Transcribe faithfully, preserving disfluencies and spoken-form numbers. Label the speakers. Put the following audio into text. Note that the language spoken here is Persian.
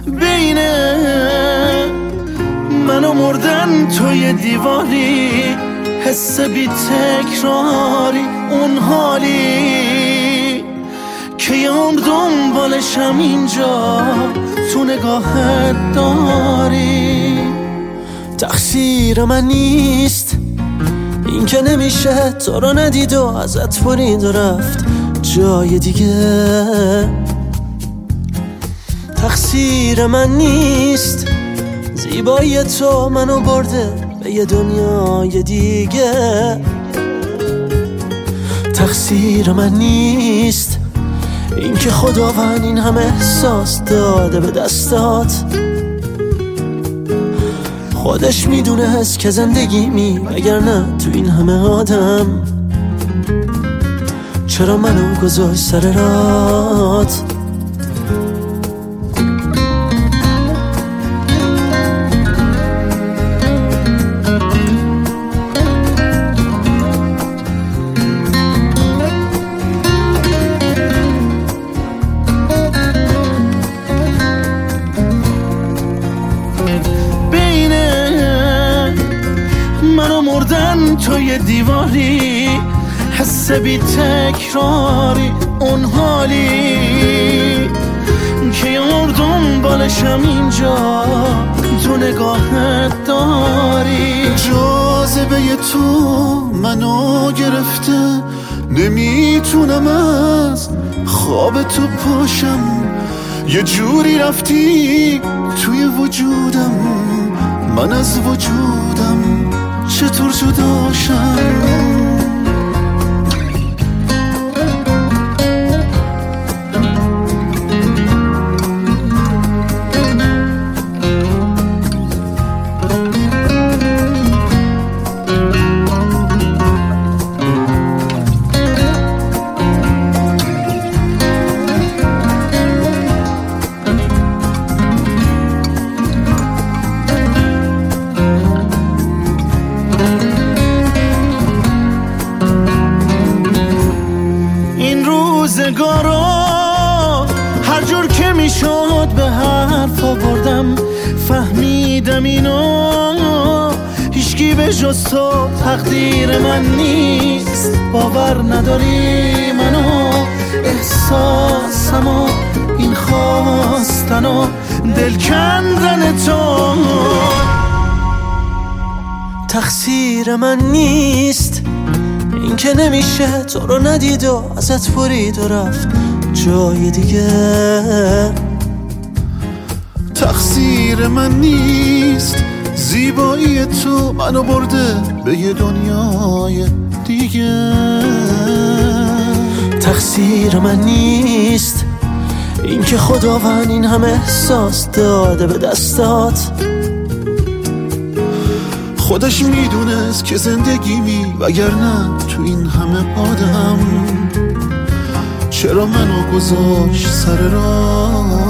Speaker 1: بین من و مردن توی دیواری، حس بی تکراری اون حالی که یام دنبالشم اینجا تو نگاهت داری.
Speaker 2: تقصیر من نیست این که نمیشه تو رو ندید و ازت برید و رفت جای دیگه. تقصیر من نیست زیبایی تو منو برده به یه دنیای دیگه. تقصیر من نیست این که خداوند این همه احساس داده به دستات. خودش میدونست که زندگی می اگر نه تو این همه آدم چرا منو گذاشت سر رات.
Speaker 1: منو مردن توی دیواری، حس بی تکراری اون حالی که یار دنبالشم اینجا تو نگاهت داری.
Speaker 3: جاذبه تو منو گرفته، نمیتونم از خواب تو پاشم. یه جوری رفتی توی وجودم، من از وجودم چطور جداشم؟
Speaker 1: روزگارا هر جور که میشد به حرف آوردم، فهمیدم اینو هیچکی به جز تو تقدیر من نیست. باور نداری منو، احساسمو، این خواستن و دل کندن تو.
Speaker 2: تقصیر من نیست این که نمیشه تو رو ندید و ازت برید و رفت جای دیگه.
Speaker 3: تقصیر من نیست زیبایی تو منو برده به یه دنیای دیگه.
Speaker 2: تقصیر من نیست این که خداوند این همه احساس داده به دستات.
Speaker 3: خودش میدونست که زندگی می وگرنه تو این همه آدم چرا منو گذاشت سر راه.